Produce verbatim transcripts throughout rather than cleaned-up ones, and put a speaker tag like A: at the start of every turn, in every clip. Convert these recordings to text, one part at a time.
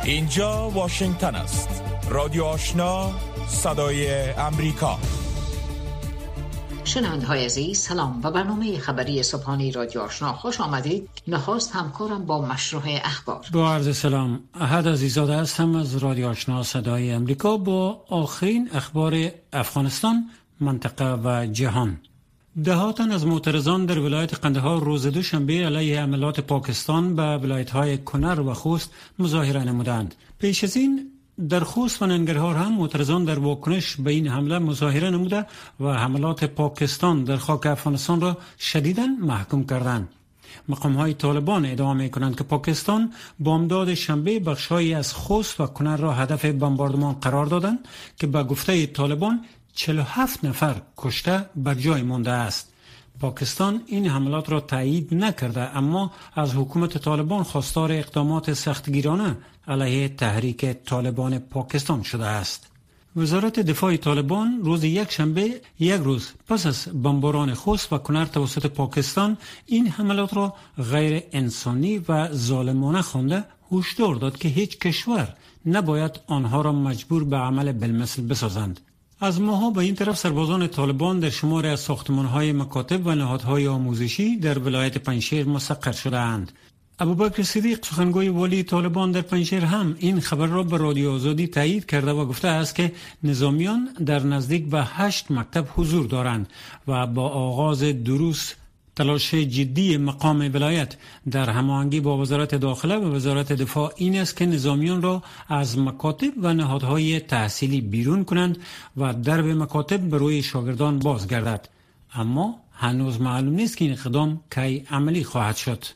A: اینجا واشنگتن است. رادیو آشنا، صدای امریکا.
B: شنونده‌های عزیز، سلام. و برنامه خبری صبحانه رادیو آشنا خوش آمدید. نخست همکارم با مشروع اخبار.
C: با عرض سلام، احد عزیزاده هستم از رادیو آشنا صدای امریکا با آخرین اخبار افغانستان، منطقه و جهان. ده تن از معترضان در ولایت قندهار روز دوشنبه علیه حملات پاکستان به ولایت‌های کنر و خوست مظاهره نمودند. پیش از این در خوست و ننگرهار هم معترضان در واکنش به این حمله مظاهره نموده و حملات پاکستان در خاک افغانستان را شدیداً محکوم کردند. مقام‌های طالبان ادعا می‌کنند که پاکستان بامداد شنبه بخش‌هایی از خوست و کنر را هدف بمباردمان قرار دادند که به گفته طالبان چهل و هفت نفر کشته بر جای مانده است. پاکستان این حملات را تایید نکرده، اما از حکومت طالبان خواستار اقدامات سختگیرانه علیه تحریک طالبان پاکستان شده است. وزارت دفاع طالبان روز یک شنبه، یک روز پس از بمباران خوست و کنر توسط پاکستان، این حملات را غیر انسانی و ظالمانه خوانده هشدار داد که هیچ کشور نباید آنها را مجبور به عمل بالمثل بسازند. از ماها به این طرف سربازان طالبان در شمار از ساختمان‌های مکاتب و نهادهای آموزشی در ولایت پنجشیر مستقر شده‌اند. ابوبکر صدیق، سخنگوی والی طالبان در پنجشیر، هم این خبر را به رادیو آزادی تایید کرده و گفته است که نظامیان در نزدیک به هشت مکتب حضور دارند و با آغاز دروس تلاش جدی مقام ولایت در هماهنگی با وزارت داخله و وزارت دفاع این است که نظامیان را از مکاتب و نهادهای تحصیلی بیرون کنند و درب مکاتب به روی شاگردان بازگردد. اما هنوز معلوم نیست که این اقدام کی عملی خواهد شد.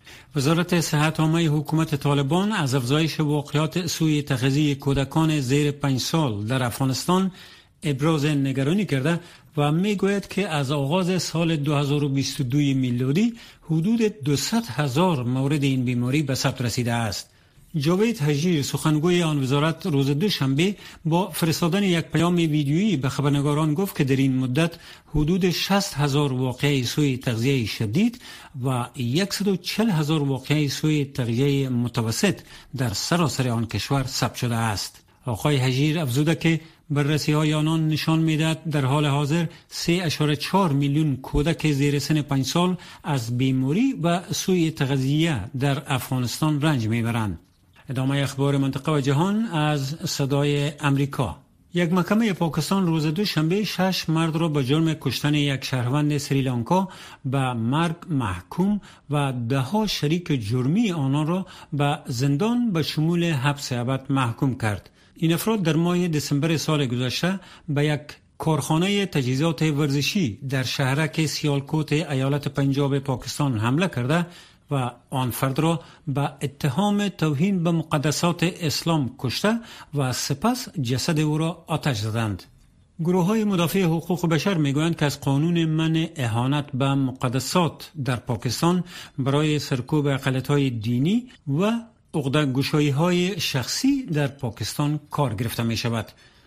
C: وزارت صحت عامه حکومت طالبان از افزایش واقعات سوء تغذیه کودکان زیر پنج سال در افغانستان ابراز نگرانی کرده و میگوید که از آغاز سال دو هزار و بیست و دو میلادی حدود دویست هزار مورد این بیماری به ثبت رسیده است. جاوید حجیر، سخنگوی آن وزارت، روز دوشنبه با فرستادن یک پیام ویدیویی به خبرنگاران گفت که در این مدت حدود شصت هزار واقعه سوء تغذیه شدید و صد و چهل هزار واقعه سوء تغذیه متوسط در سراسر آن کشور ثبت شده است. آقای حجیر افزوده که بررسی‌های آنان نشان می‌دهد در حال حاضر سه و چهار میلیون کودک زیر سن پنج سال از بیماری و سوء تغذیه در افغانستان رنج می‌برند. ادامه اخبار منطقه و جهان از صدای امریکا. یک محکمه پاکستان روز دوشنبه شش مرد را به جرم کشتن یک شهروند سریلانکا به مرگ محکوم و ده ها شریک جرمی آنان را به زندان به شمول حبس ابد محکوم کرد. این افراد در ماه دسامبر سال گذشته به یک کارخانه تجهیزات ورزشی در شهرک سیالکوت ایالت پنجاب پاکستان حمله کرده و آن فرد را به اتهام توهین به مقدسات اسلام کشته و سپس جسد او را آتش زدند. گروه‌های مدافع حقوق بشر میگویند که از قانون منع اهانت به مقدسات در پاکستان برای سرکوب اقلیت‌های دینی و عقده‌گشایی‌های شخصی در پاکستان کار گرفته می شود.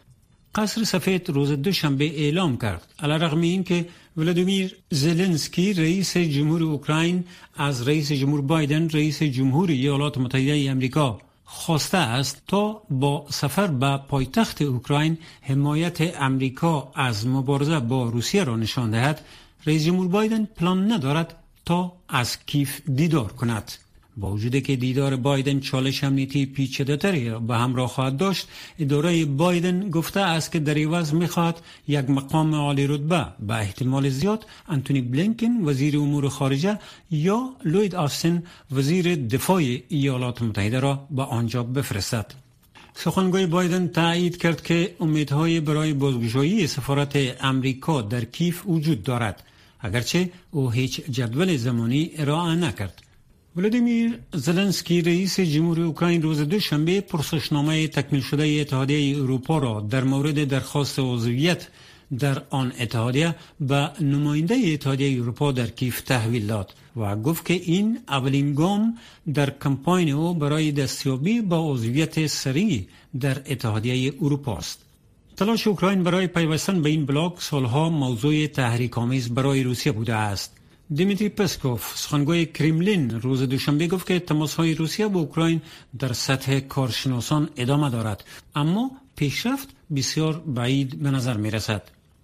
C: قصر سفید روز دوشنبه اعلام کرد علیرغم این که ولادیمیر زلنسکی رئیس جمهور اوکراین از رئیس جمهور بایدن رئیس جمهور ایالات متحده آمریکا خواسته است تا با سفر به پایتخت اوکراین حمایت آمریکا از مبارزه با روسیه را نشان دهد، رئیس جمهور بایدن پلان ندارد تا از کیف دیدار کند. با وجود که دیدار بایدن چالش امنیتی پیچیده‌تری به همراه خواهد داشت، اداره بایدن گفته است که در عوض می‌خواهد یک مقام عالی رتبه، به احتمال زیاد انتونی بلینکن وزیر امور خارجه یا لوید آستین وزیر دفاع ایالات متحده را به آنجا بفرستد. سخنگوی بایدن تایید کرد که امیدهای برای بازگشایی سفارت امریکا در کیف وجود دارد، اگرچه او هیچ جدول زمانی ارائه نکرد. ولادیمیر زلنسکی رئیس جمهور اوکراین روز دوشنبه پرسشنامه تکمیل شده اتحادیه اروپا را در مورد درخواست عضویت در آن اتحادیه به نماینده اتحادیه اروپا در کیف تحویل داد و گفت که این اولین گام در کمپاین او برای دستیابی به عضویت سریع در اتحادیه اروپا است. تلاش اوکراین برای پیوستن به این بلاک سالها موضوع تحریک‌آمیز برای روسیه بوده است. دیمیتری پسکوف سخنگوی کرملین روز دوشنبه گفت که تماس‌های روسیه با اوکراین در سطح کارشناسان ادامه دارد، اما پیشرفت بسیار بعید به نظر می رسد.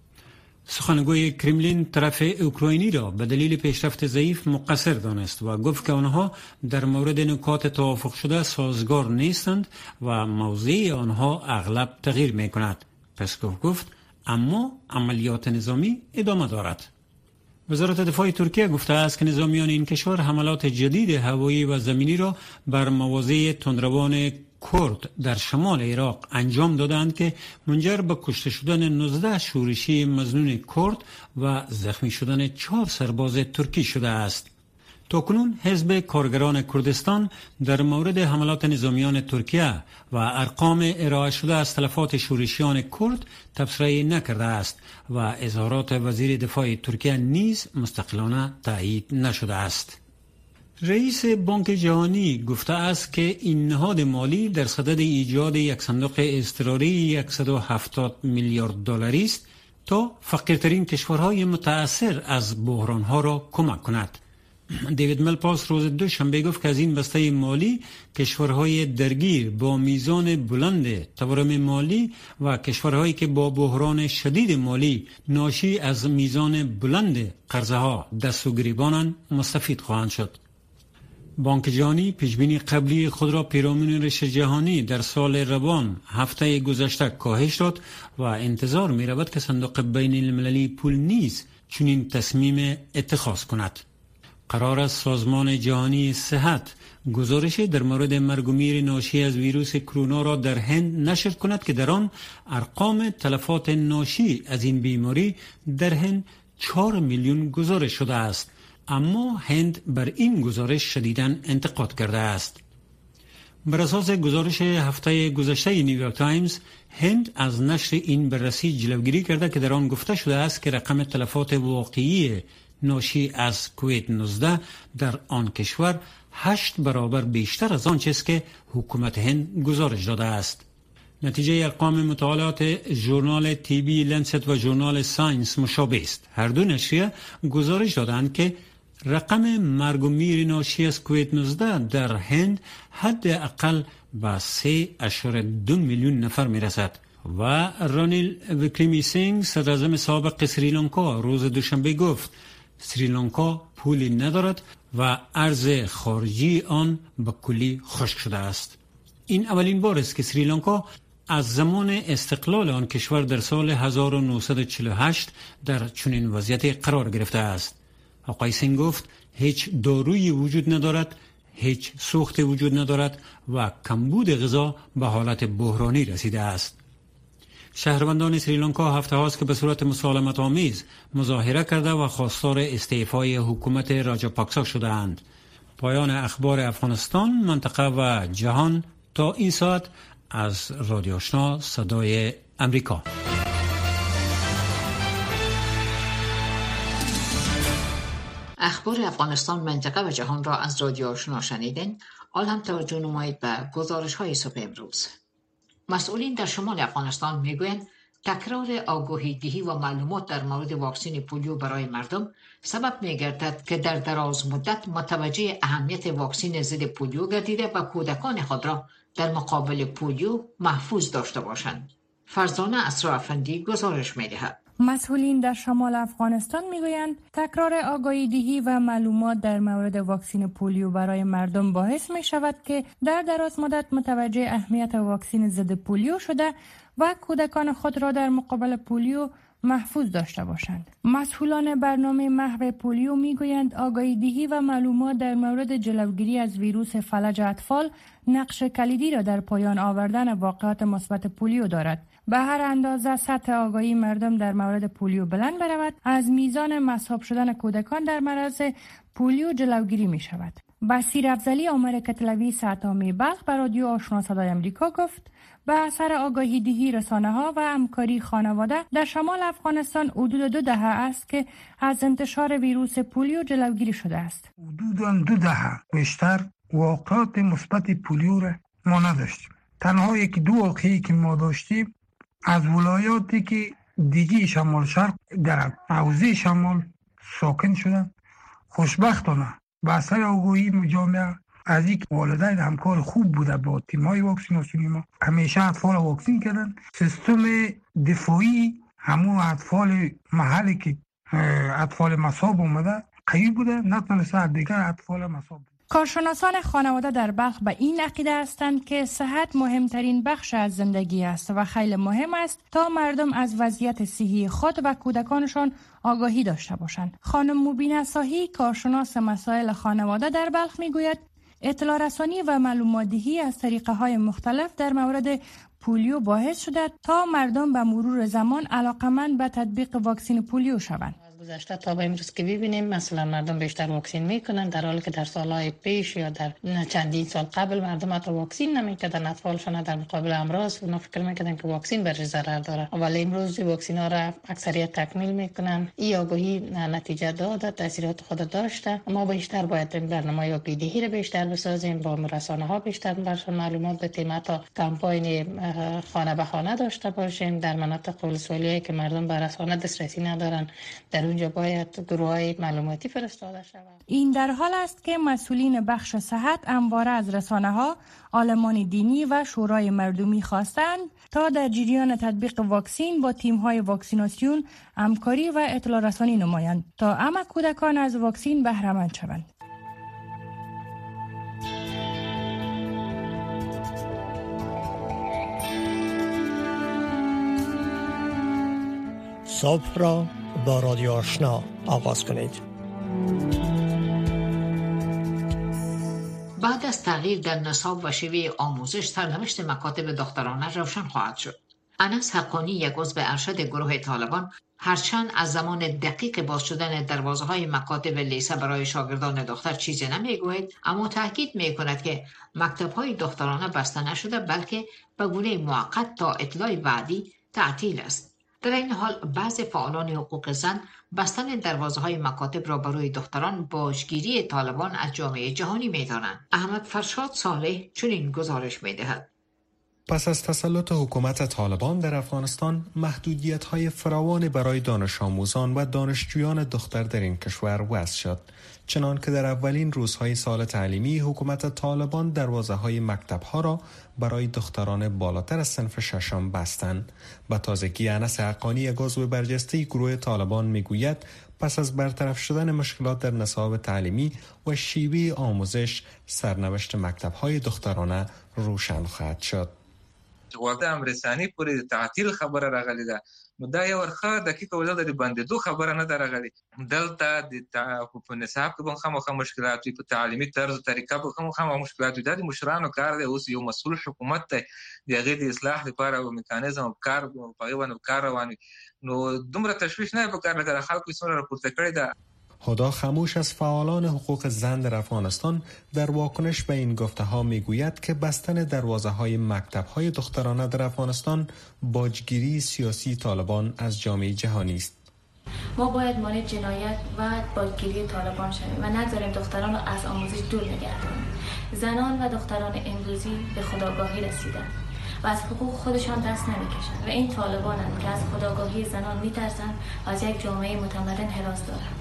C: سخنگوی کرملین طرف اوکراینی را به دلیل پیشرفت ضعیف مقصر دانست و گفت که آنها در مورد نکات توافق شده سازگار نیستند و موضع آنها اغلب تغییر می کند. پسکوف گفت اما عملیات نظامی ادامه دارد. وزارت دفاع ترکیه گفته است که نظامیان این کشور حملات جدید هوایی و زمینی را بر مواضع تندروان کرد در شمال عراق انجام دادند که منجر به کشته شدن نوزده شورشی مظنون کرد و زخمی شدن چهار سرباز ترکی شده است. تاکنون حزب کارگران کردستان در مورد حملات نظامیان ترکیه و ارقام ارائه شده از تلفات شورشیان کرد تبصره نکرده است و اظهارات وزیر دفاع ترکیه نیز مستقلانه تایید نشده است. رئیس بانک جهانی گفته است که این نهاد مالی در صدد ایجاد یک صندوق اضطراری صد و هفتاد میلیارد دلاری است تا فقیرترین کشورهای متأثر از بحرانها را کمک کند. دیوید ملپاس روز دوشنبه گفت که از این بسته مالی کشورهای درگیر با میزان بلند تورم مالی و کشورهایی که با بحران شدید مالی ناشی از میزان بلند قرضه ها دست و گریبانند مستفید خواهند شد. بانک جهانی پیشبینی قبلی خود را پیرامون رشد جهانی در سال روان هفته گذشته کاهش داد و انتظار می رود که صندوق بین المللی پول نیز چنین تصمیم اتخاذ کند. قرار است سازمان جهانی صحت گزارش در مورد مرگ و میر ناشی از ویروس کرونا را در هند نشر کند که در آن ارقام تلفات ناشی از این بیماری در هند چهار میلیون گزارش شده است، اما هند بر این گزارش شدیداً انتقاد کرده است. بر اساس گزارش هفته گذشته نیویورک تایمز، هند از نشر این بررسی جلوگیری کرده که در آن گفته شده است که رقم تلفات واقعی ناشی از کووید نوزده در آن کشور هشت برابر بیشتر از آنچه است که حکومت هند گزارش داده است. نتیجه ارقام مطالعات ژورنال تیبی لنست و ژورنال ساینس مشابه است. هر دو نشریه گزارش دادند که رقم مرگ و میر ناشی از کووید نوزده در هند حداقل به سه اشاره دو میلیون نفر میرسد. و رانیل وکرمیسینگ صدراعظم سابق سریلانکا روز دوشنبه گفت سریلانکا پولی ندارد و ارز خارجی آن به کلی خشک شده است. این اولین بار است که سریلانکا از زمان استقلال آن کشور در سال هزار و نهصد و چهل و هشت در چنین وضعیتی قرار گرفته است. آقای سینگ گفت هیچ دارویی وجود ندارد، هیچ سوخت وجود ندارد و کمبود غذا به حالت بحرانی رسیده است. شهروندان سریلانکا هفته هاست که به صورت مسالمت آمیز مظاهره کرده و خواستار استعفای حکومت راجاپاکسا شده اند. پایان اخبار افغانستان، منطقه و جهان تا این ساعت از رادیو آشنا صدای امریکا.
B: اخبار افغانستان، منطقه و جهان را از رادیو آشنا شنیدین. حال هم توجه نمایید به گزارش های صبح امروز. مسئولین در شمال افغانستان میگویند تکرار آگاهی دهی و معلومات در مورد واکسن پولیو برای مردم سبب میگردد که در دراز مدت متوجه اهمیت واکسن ضد پولیو گردیده و کودکان خود را در مقابل پولیو محفوظ داشته باشند. فرزانه اسرار افندی گزارش میدهد.
D: مسئولین در شمال افغانستان میگویند تکرار آگاهی دهی و معلومات در مورد واکسن پولیو برای مردم باعث می شود که در دراز مدت متوجه اهمیت واکسن ضد پولیو شده و کودکان خود را در مقابل پولیو محفوظ داشته باشند. مسئولان برنامه محو پولیو میگویند آگاهی دهی و معلومات در مورد جلوگیری از ویروس فلج اطفال نقش کلیدی را در پایان آوردن واقعات مثبت پولیو دارد. به هر اندازه سطح آگاهی مردم در مورد پولیو بلند برود، از میزان مصاب شدن کودکان در معرض پولیو جلوگیری می شود. بصیر افضلی آمر کتلوی ساعتامی بلخ بر رادیو آشنا صدای امریکا گفت به اثر آگاهی دهی رسانه ها و همکاری خانواده در شمال افغانستان حدود دو دهه است که از انتشار ویروس پولیو جلوگیری شده است.
E: حدود دو دهه بیشتر واقعات مثبت پولیو را ما نداشتیم. تنها یکی دو واقعی که ما داشتیم از ولایاتی که دیگه شمال شرق در حوزه شمال ساکن شدن خوشبختانه با اثر آگاهی جامعه از یک والدین همکار خوب بوده با تیم‌های واکسیناسیونی ما، همیشه اطفال واکسین کردن. سیستم دفاعی همون اطفال محلی که اطفال مصاب اومده قوی بوده، نتونسته دیگر اطفال مصاب.
D: کارشناسان خانواده در بلخ به این عقیده هستند که صحت مهمترین بخش از زندگی است و خیلی مهم است تا مردم از وضعیت صحی خود و کودکانشان آگاهی داشته باشند. خانم مبینه صاحی، کارشناس مسائل خانواده در بلخ، میگوید اطلاع رسانی و معلومات دهی از طریقه های مختلف در مورد پولیو باعث شده تا مردم به مرور زمان علاقمند به تطبیق واکسن پولیو شوند.
F: گذشته تا به امروز که ببینیم مثلا مردم بیشتر واکسین میکنن، در حالی که در سالهای پیش یا در چندین سال قبل مردم حتی واکسین نمیکردن، اطفالشون در مقابل امراض اونا فکر میکردن که واکسین برش ضرر داره، ولی امروز واکسین ها را اکثریت تکمیل میکنن. این آگاهی نتیجه داده، تاثیرات خود داشته. ما بیشتر باید برنامه‌های آگاهی دهی را بیشتر بسازیم، با رسانه ها بیشتر برشون معلومات بدیم، تا کمپاین خانه به خانه داشته باشیم در مناطق ولسوالی که مردم به رسانه دسترسی ندارن، در اونجا باید گروه‌های معلوماتی فرستاده شود.
D: این در حال است که مسئولین بخش صحت همواره از رسانه‌ها، عالمان دینی و شورای مردمی خواستند تا در جریان تطبیق واکسین با تیم‌های واکسیناسیون همکاری و اطلاع رسانی نمایند تا همه کودکان از واکسین بهره مند شوند.
G: صبح را با رادیو آشنا آغاز کنید.
B: بعد از تغییر در نصاب و شیوه آموزش، سرنوشت مکاتب دخترانه روشن خواهد شد. انس حقانی، یک عضو ارشد گروه طالبان، هرچند از زمان دقیق باز شدن دروازه‌های مکاتب لیسه برای شاگردان دختر چیزی نمیگوید، اما تاکید میکند که مکتب‌های دخترانه بسته نشده، بلکه به گونه موقت تا اطلاع بعدی تعطیل است. در این حال بعض فعالان حقوق زن بستن دروازه‌های مکاتب را برای دختران باجگیری طالبان از جامعه جهانی می‌دانند. احمد فرشاد صالح چنین گزارش می‌دهد.
H: پس از تسلط حکومت طالبان در افغانستان، محدودیت‌های فراوانی برای دانش آموزان و دانشجویان دختر در این کشور وضع شد. چنان که در اولین روزهای سال تعلیمی، حکومت طالبان دروازه‌های مکتب‌ها را برای دختران بالاتر از صنف ششم بستند. به تازگی انس حقانی، یک عضو برجسته گروه طالبان، میگوید پس از برطرف شدن مشکلات در نصاب تعلیمی و شیوه آموزش، سرنوشت مکتب‌های دخترانه روشن خواهد شد.
I: وقت امرسانی پوری تعطیل خبره راغلی ده، نو دا یو ورخه دقیقه ولر د باندې دو خبره نه راغلی. دلته د په نصاب کې به خامخا مشکلات په تعلیمي طرز او طریقه به خامخا مشکلات دي. د مشرانو کار دی، اوس یو مسؤل حکومت دی دغه د اصلاح لپاره او میکانیزم او کار په یوه کار رواني، نو دومره تشویش نه به کار لګره خلکو څومره راپورته کړی ده.
H: هدا خموش از فعالان حقوق زن در افغانستان در واکنش به این گفته ها می گوید که بستن دروازه های مکتب های دخترانه در افغانستان باجگیری سیاسی طالبان از جامعه جهانی است.
J: ما باید مانع جنایت و باجگیری طالبان شویم و نذاریم دختران را از آموزش دور نگه داریم. زنان و دختران امروزی به خودآگاهی رسیدند و از حقوق خودشان دست نمیکشند و این طالبانند که از خودآگاهی زنان میترسند و از یک جامعه متمدن هراس دارند.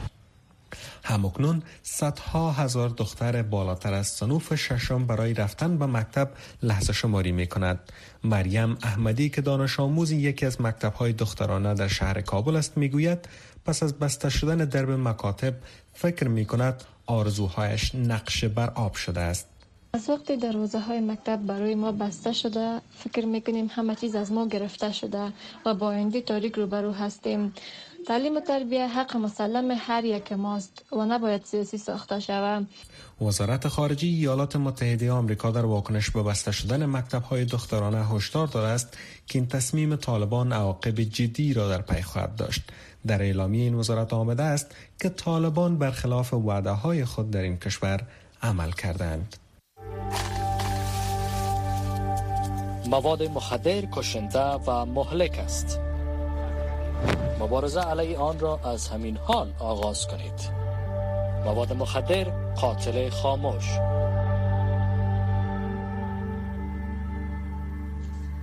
H: همکنون صدها هزار دختر بالاتر از صنوف ششم برای رفتن به مکتب لحظه شماری می کند. مریم احمدی که دانش آموز یکی از مکتب های دخترانه در شهر کابل است می گوید پس از بسته شدن درب مکاتب فکر می کند آرزوهایش نقش بر آب شده است.
K: از وقتی دروازه های مکتب برای ما بسته شده فکر می کنیم همه چیز از ما گرفته شده و با آینده تاریک روبرو هستیم. تعلیم و تربیت حق مسلم هر یک ماست و نباید سیاسی ساخته شود.
H: وزارت خارجه ایالات متحده آمریکا در واکنش به بسته شدن مکتب‌های دخترانه هشدار داده است که این تصمیم طالبان عواقب جدی را در پی خواهد داشت. در اعلامیه این وزارت آمده است که طالبان برخلاف وعده‌های خود در این کشور عمل کردند.
L: مواد مخدر کشنده و مهلک است. مبارزه علیه آن را از همین حال آغاز کنید. مواد مخدر قاتل خاموش.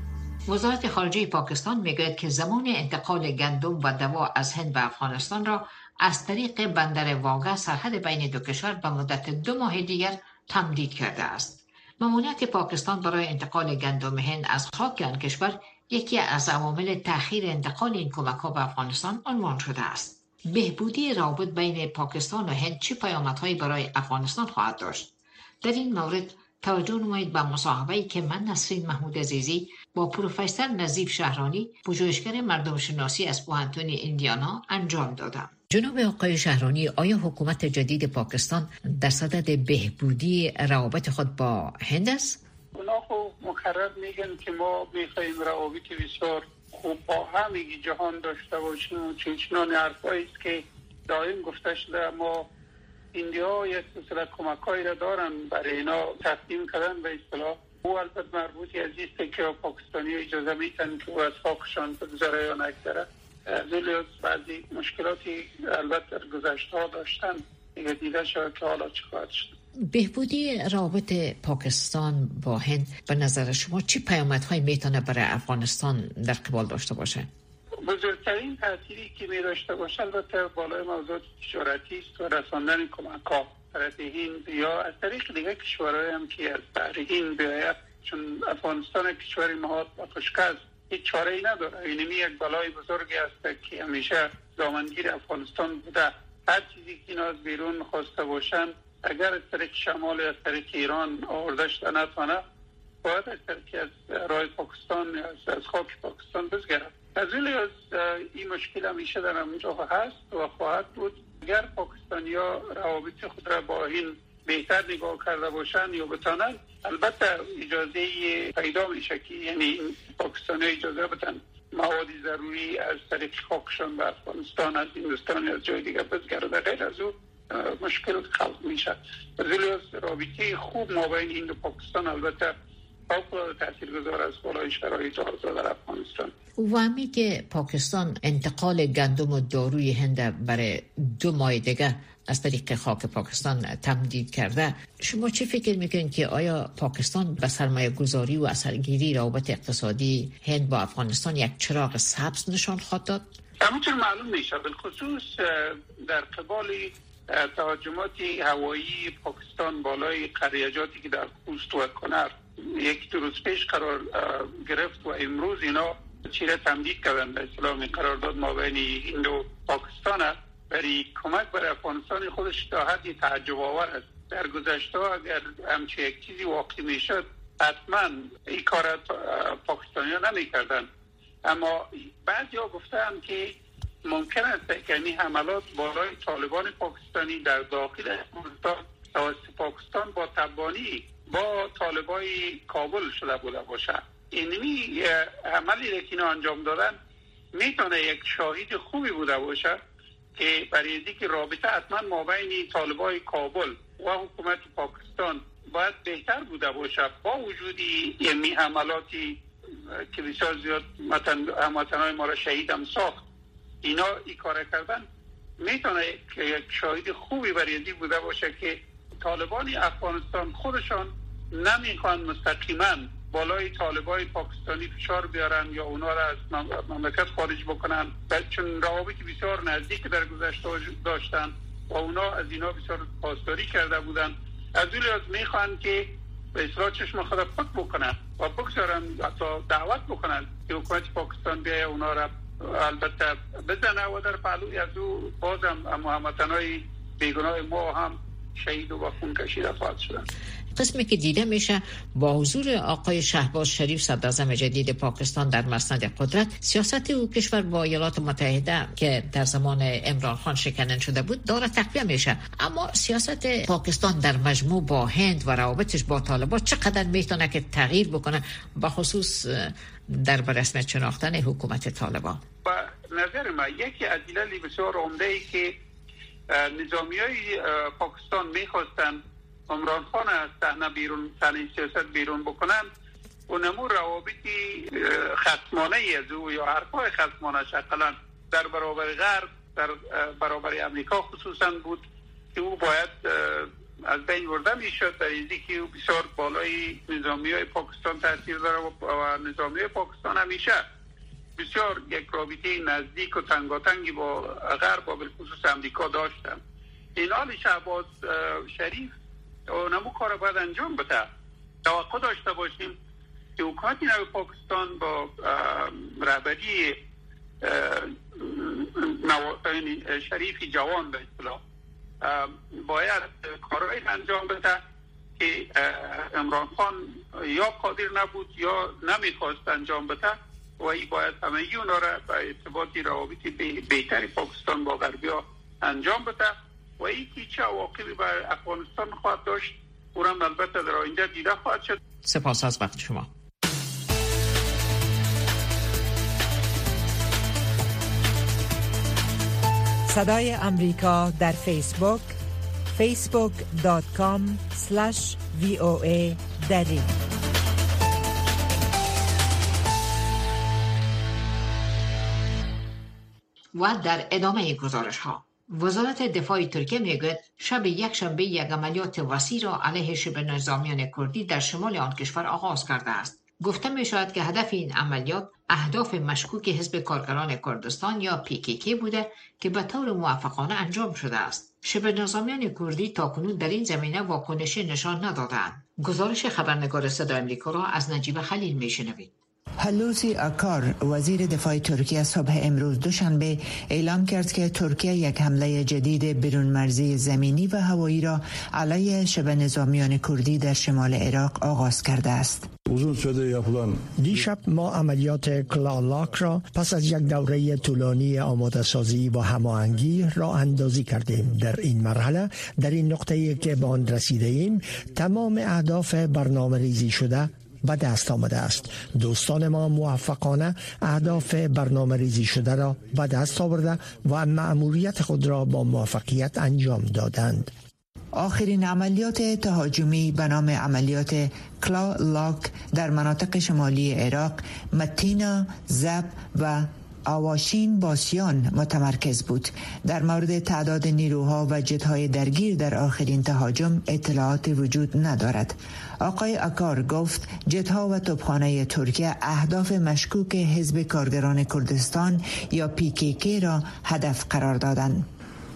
B: وزارت خارجه پاکستان میگوید که زمان انتقال گندم و دوا از هند به افغانستان را از طریق بندر واگه سرحد بین دو کشور به مدت دو ماه دیگر تمدید کرده است. ممانعت پاکستان برای انتقال گندم هند از خاک آن کشور یکی از عوامل تأخیر انتقال این کمک‌ها به افغانستان عنوان شده است. بهبودی روابط بین پاکستان و هند چه پیامدهایی برای افغانستان خواهد داشت؟ در این مورد توجه نمایید به مصاحبه‌ای که من نسرین محمود عزیزی با پروفسور نظیف شهرانی، پژوهشگر مردم شناسی از پوهنتون ایندیانا انجام دادم. جناب آقای شهرانی، آیا حکومت جدید پاکستان در صدد بهبودی روابط خود با هند است؟
M: اونا خب مکرر میگن که ما میخوایم روابط بسیار خوب با همه جهان داشته باشیم و چنان حرفایی است که دائم گفته شده. ما ایندیا یک سلسله کمک‌هایی را دارن برای اینا تقدیم کردن به اصطلاح. او البته مربوطی از است که پاکستانی اجازه میتن که از خاکشان بگذاره یا نگذاره. ولی بعضی مشکلاتی البته در گذشته ها داشتن دیگه دیده شد که حالا چه خواهد شد.
B: بهبودی روابط پاکستان با هند به نظر شما چه پیامدهایی میتونه برای افغانستان در قبال داشته باشه؟
M: بزرگترین تأثیری که می داشته باشه البته بالای موضوعات تجارتی است و رساندن کمک‌ها طرف هند یا از طریق دیگه کشورهای هم که از بحر هند بیاید، چون افغانستان کشوری نهاد و خشک است، هیچ چاره‌ای نداره. اینمی یک بلای بزرگی است که همیشه دامنگیر افغانستان بوده. هر چیزی که اینا از بیرون خواسته باشن اگر از طریق شمال از طریق ایران آورده شده نتونه، باید از طریق از راه پاکستان از خاک پاکستان بزگرد. از از این مشکل همیشه در اونجا هست و خواهد بود. اگر پاکستانیا روابط خود را با این بهتر نگاه کرده باشند یا بتانن، البته اجازه پیدا میشه که یعنی پاکستانیا اجازه بدن مواد ضروری از طریق خاکشان به افغانستان از هندوستان از جای دیگه بزگرده، غیر از او مشکل خلق میشه. از رابطه خوب مابین هند و پاکستان البته فوق تاثیرگذار است بالای شرایط حاضر در افغانستان.
B: و همی که پاکستان انتقال گندم و داروی هند برای دو ماه دیگه از طریق خاک پاکستان تمدید کرده، شما چه فکر میکنید که آیا پاکستان به سرمایه گذاری و اثرگیری روابط اقتصادی هند با افغانستان یک چراغ سبز نشان خواهد داد؟
M: همونطور معلوم میشه، بالخصوص در قبال تهاجمات هوایی پاکستان بالای قریجاتی که در خوست و کنر یک دو روز پیش قرار گرفت و امروز اینا چیره تمدید کردن به اصطلاح قرارداد مابین هند و پاکستان برای کمک برای افغانستان خودش تا حدی تعجب آور است. در گذشته اگر همچه یک چیزی واقع میشد حتما این کار پاکستانی ها نمی کردن. اما بعضی ها گفتن که ممکن است که این حملات بالای طالبان پاکستانی در داخل افغانستان توسط پاکستان با تبانی با طالبای کابل شده بوده باشه. اینمی عملی که اینا انجام دادن میتونه یک شاهد خوبی بوده باشه که برای اینکه رابطه حتما مابین طالبای کابل و حکومت پاکستان باید بهتر بوده باشه. با وجودی یمی عملاتی که بسیار زیاد هموطنهای ما را شهید هم ساخت، اینا این کار کردن میتونه یک شاهد خوبی برای اینکه بوده باشه که طالبان افغانستان خودشان نمیخوان مستقیما بالای طالبای پاکستانی فشار بیارن یا اونا را از مملکت خارج بکنن، چون روابط بسیار نزدیک در گذشته داشتن و اونا از اینا بسیار پاسداری کرده بودن. از اون لحاظ میخوان که به اصطلاح چشم خود پاک بکنن و بگذارن، حتی دعوت بکنن که حکومت پاکستان بیای اونا را البته بزنه و در پهلوی از او بازم هموطنهای بیگناه ما هم شهید و خون کشیده خواهد شدن.
B: قسمی که دیده میشه با حضور آقای شهباز شریف صدراعظم جدید پاکستان در مسند قدرت، سیاست او کشور با ایالات متحده که در زمان عمران خان شکنن شده بود داره تقویه میشه. اما سیاست پاکستان در مجموع با هند و روابطش با طالبان چقدر میتونه که تغییر بکنه، به خصوص در برسمیت شناختن حکومت طالبان؟
M: و نظر من یکی از دلایل بسیار عمده ای که نظامیای پاکستان میخواستن عمران خان از صحنه بیرون صحنه سیاست بیرون بکنن و نمو روابطی خصمانه از او یا حرفای خصمانه شکلن در برابر غرب، در برابر امریکا خصوصا بود که او باید از بین برده میشد، در اینجا که بسیار بالای نظامی های پاکستان تاثیر داره و نظامی های پاکستان همیشه بسیار یک رابطه نزدیک و تنگاتنگی با غرب و بالخصوص امریکا داشتن. این حال شهباز شریف نمو کار باید انجام بده. توقع داشته باشیم که حکومت نو پاکستان با رهبری شریف جوان به اصطلاح باید کارهایی انجام بده که عمران خان یا قادر نبود یا نمیخواست انجام بده و این باید همه اونا را به ارتباطی روابط بهتری پاکستان با غربیا انجام بده و این که چه عواقبی بر افغانستان خواهد داشت او را البته در آینده دیده خواهد شد.
B: سپاس از وقت شما.
N: صدای امریکا در فیسبوک فیسبوک دات کام اسلش وی او ای دری.
B: و در ادامه گزارش ها وزارت دفاع ترکیه میگوید شب یک شنبه یک عملیات وسیع را علیه شبه نظامیان کردی در شمال آن کشور آغاز کرده است. گفته می شود که هدف این عملیات اهداف مشکوک حزب کارگران کردستان یا پی کی کی بوده که به طور موفقانه انجام شده است. شبه نظامیان کردی تاکنون در این زمینه واکنشی نشان ندادند. گزارش خبرنگار صدای آمریکا را از نجیب خلیل می شنوید.
O: هلوسی آکار وزیر دفاع ترکیه صبح امروز دوشنبه اعلام کرد که ترکیه یک حمله جدید برون مرزی زمینی و هوایی را علیه شبه نظامیان کردی در شمال عراق آغاز کرده است.
G: دیشب ما عملیات کلالاک را پس از یک دوره طولانی آماده سازی و هماهنگی راه اندازی کردیم. در این مرحله در این نقطه‌ای که به آن رسیده ایم تمام اهداف برنامه ریزی شده به دست آمده است. دوستان ما موفقانه اهداف برنامه ریزی شده را به دست آورده و مأموریت خود را با موفقیت انجام دادند.
O: آخرین عملیات تهاجمی به نام عملیات کلالاک در مناطق شمالی عراق متینا، زب و آواشین باسیان متمرکز بود. در مورد تعداد نیروها و جتهای درگیر در آخرین تهاجم اطلاعات وجود ندارد. آقای آکار گفت جتها و توپخانه ترکیه اهداف مشکوک حزب کارگران کردستان یا پی کی کی را هدف قرار دادند.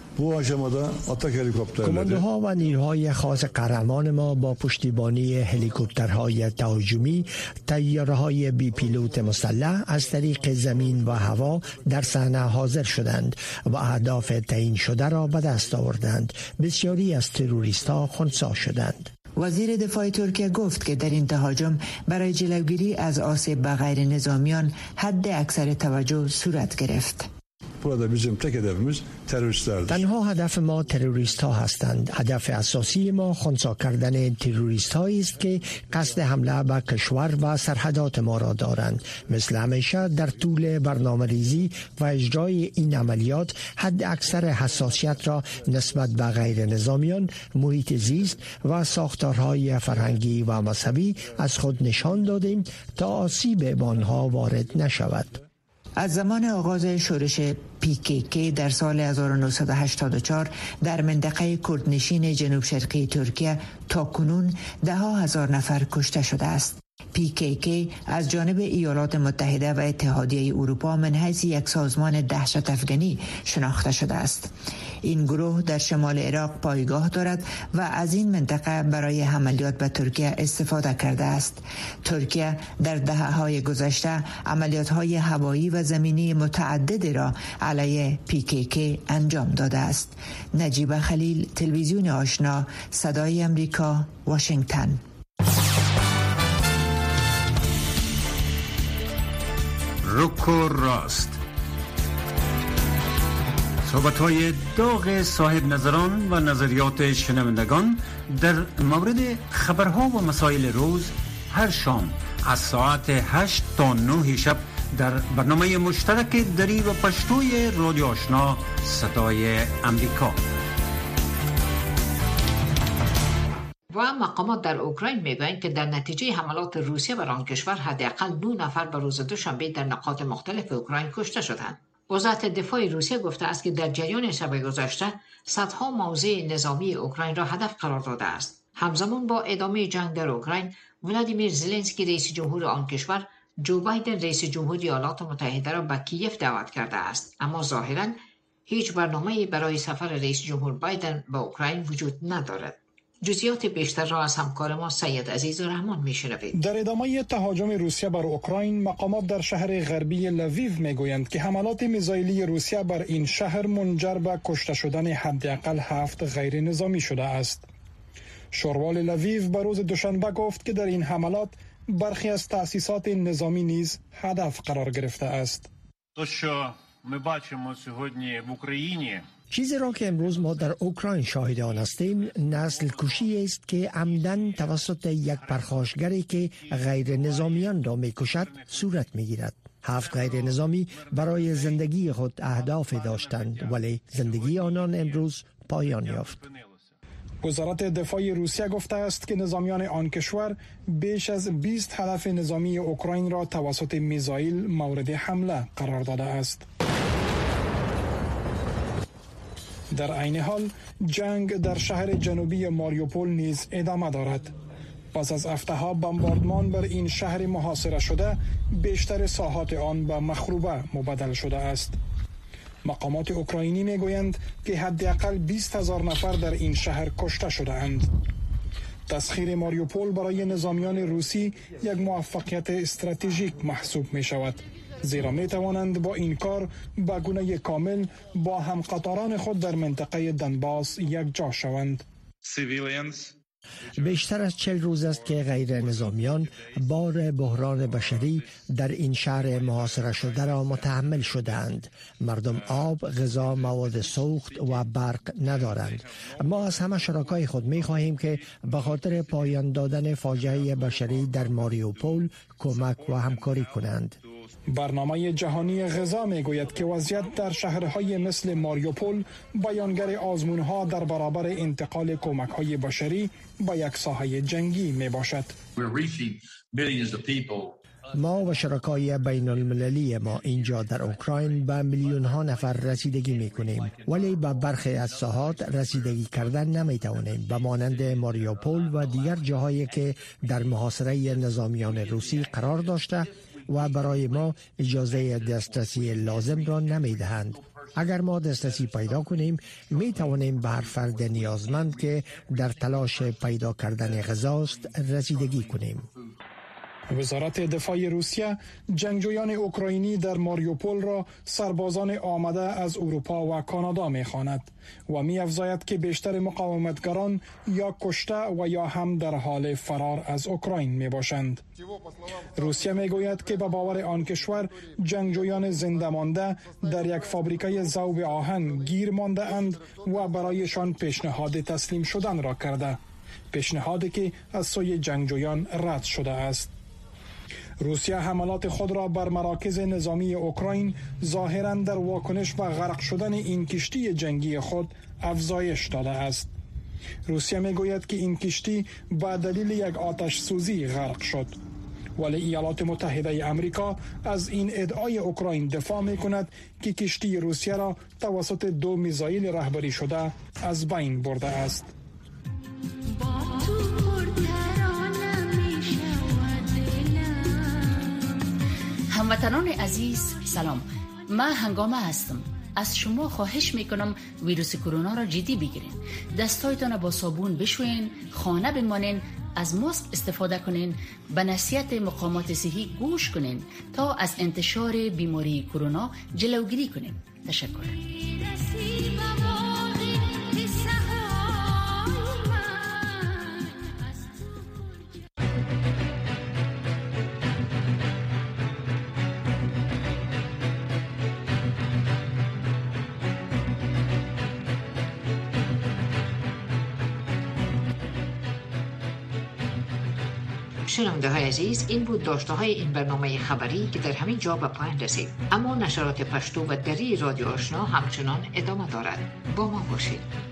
G: کماندوها و نیروهای خاص قهرمان ما با پشتیبانی هلیکوپترهای تهاجمی، طیاره‌های بی پیلوت مسلح از طریق زمین و هوا در صحنه حاضر شدند و اهداف تعیین شده را به دست آوردند. بسیاری از تروریست‌ها خنثی شدند.
O: وزیر دفاع ترکیه گفت که در این تهاجم برای جلوگیری از آسیب به غیر نظامیان حد اکثر توجه صورت گرفت.
G: تنها هدف ما تروریست ها هستند. هدف اساسی ما خنثی کردن تروریست هایی است که قصد حمله به کشور و سرحدات ما را دارند. مثل همیشه در طول برنامه ریزی و اجرای این عملیات حد اکثر حساسیت را نسبت به غیر نظامیان، محیط زیست و ساختارهای فرهنگی و مذهبی از خود نشان دادیم تا آسیب به آنها وارد نشود.
O: از زمان آغاز شورش پی کی کی در سال هزار و نهصد و هشتاد و چهار در منطقه کردنشین جنوب شرقی ترکیه تا کنون ده ها هزار نفر کشته شده است. پی کی کی از جانب ایالات متحده و اتحادیه اروپا من حیث یک سازمان دهشت افغانی شناخته شده است. این گروه در شمال عراق پایگاه دارد و از این منطقه برای حملات به ترکیه استفاده کرده است. ترکیه در دهه‌های گذشته عملیات‌های هوایی و زمینی متعددی را علیه پی کی کی انجام داده است. نجیب خلیل، تلویزیون آشنا، صدای امریکا، واشنگتن.
C: رک و راست، صحبت‌های داغ صاحب نظران و نظریات شنوندگان در مورد خبرها و مسائل روز هر شام از ساعت هشت تا نه شب در برنامه مشترک دری و پشتوی رادیو آشنا صدای امریکا.
B: و مقامات در اوکراین میگویند که در نتیجه حملات روسیه بر آن کشور حداقل نه نفر به روز دوشنبه در نقاط مختلف اوکراین کشته شدند. وزارت دفاع روسیه گفته است که در جریان شب گذشته صدها موضع نظامی اوکراین را هدف قرار داده است. همزمان با ادامه جنگ در اوکراین، ولادیمیر زلنسکی رئیس جمهور آن کشور جو بایدن رئیس جمهوری ایالات متحده را به کیف دعوت کرده است، اما ظاهراً هیچ برنامه‌ای برای سفر رئیس جمهور بایدن به اوکراین وجود ندارد. جزئیات بیشتر را از همکار ما سید عزیز الرحمن میشنوید.
P: در ادامه تهاجم روسیه بر اوکراین، مقامات در شهر غربی لویو میگویند که حملات میزایلی روسیه بر این شهر منجر به کشته شدن حداقل هفت غیر نظامی شده است. شوروال لویو به روز دوشنبه گفت که در این حملات برخی از تأسیسات نظامی نیز هدف قرار گرفته است.
Q: تو що ми бачимо сьогодні в Україні
G: چیزی را که امروز ما در اوکراین شاهد آن هستیم نسل کشی است که عمدن توسط یک پرخاشگری که غیر نظامیان را میکشد صورت میگیرد. هفت غیر نظامی برای زندگی خود اهداف داشتند، ولی زندگی آنان امروز پایان یافت.
P: وزارت دفاع روسیه گفته است که نظامیان آن کشور بیش از بیست هدف نظامی اوکراین را توسط میزایل مورد حمله قرار داده است. در عین حال جنگ در شهر جنوبی ماریوپول نیز ادامه دارد. پس از هفته‌ها بمباردمان بر این شهر محاصره شده، بیشتر ساحات آن به مخروبه مبدل شده است. مقامات اوکراینی میگویند که حداقل بیست هزار نفر در این شهر کشته شده اند. تسخیر ماریوپول برای نظامیان روسی یک موفقیت استراتژیک محسوب می شود، زیرا می توانند با این کار به گونه کامل با همقطاران خود در منطقه دنباس یک جا شوند.
G: بیشتر از چل روز است که غیر نظامیان بار بحران بشری در این شهر محاصره شده را متحمل شدند. مردم آب، غذا، مواد سوخت و برق ندارند. ما از همه شرکای خود می خواهیم که به خاطر پایان دادن فاجعه بشری در ماریوپول کمک و همکاری کنند.
P: برنامه جهانی غذا می گوید که وضعیت در شهرهای مثل ماریوپول بیانگر آزمونها در برابر انتقال کمک‌های بشری به یک ساحه جنگی می باشد.
G: ما و شرکای بین المللی ما اینجا در اوکراین به میلیون ها نفر رسیدگی می کنیم، ولی به برخی از ساحات رسیدگی کردن نمی توانیم، به مانند ماریوپول و دیگر جاهایی که در محاصره نظامیان روسی قرار داشته و برای ما اجازه دسترسی لازم را نمی دهند. اگر ما دسترسی پیدا کنیم می توانیم به هر فرد نیازمند که در تلاش پیدا کردن غذاست رسیدگی کنیم.
P: وزارت دفاع روسیه جنگجویان اوکراینی در ماریوپول را سربازان آمده از اروپا و کانادا می‌خواند و می‌افزاید که بیشتر مقاومتگران یا کشته و یا هم در حال فرار از اوکراین میباشند. روسیه میگوید که به باور آن کشور جنگجویان زنده مانده در یک فابریکه ذوب آهن گیر مانده اند و برایشان پیشنهاد تسلیم شدن را کرده، پیشنهادی که از سوی جنگجویان رد شده است. روسیه حملات خود را بر مراکز نظامی اوکراین ظاهراً در واکنش به غرق شدن این کشتی جنگی خود افزایش داده است. روسیه میگوید که این کشتی به دلیل یک آتش سوزی غرق شد، ولی ایالات متحده آمریکا از این ادعای اوکراین دفاع می کند که کشتی روسیه را توسط دو میزایل رهبری شده از بین برده است.
R: هموطنان عزیز سلام، من هنگامه هستم. از شما خواهش میکنم ویروس کرونا را جدی بگیرین. دستایتان با صابون بشوین، خانه بمانین، از ماسک استفاده کنین، به نصیحت مقامات صحی گوش کنین تا از انتشار بیماری کرونا جلوگیری کنین. تشکر.
B: شنونده های عزیز، این بود داشته های این برنامه خبری که در همین جا به پایان رسید، اما نشرات پشتو و دری رادیو آشنا همچنان ادامه دارد. با ما باشید.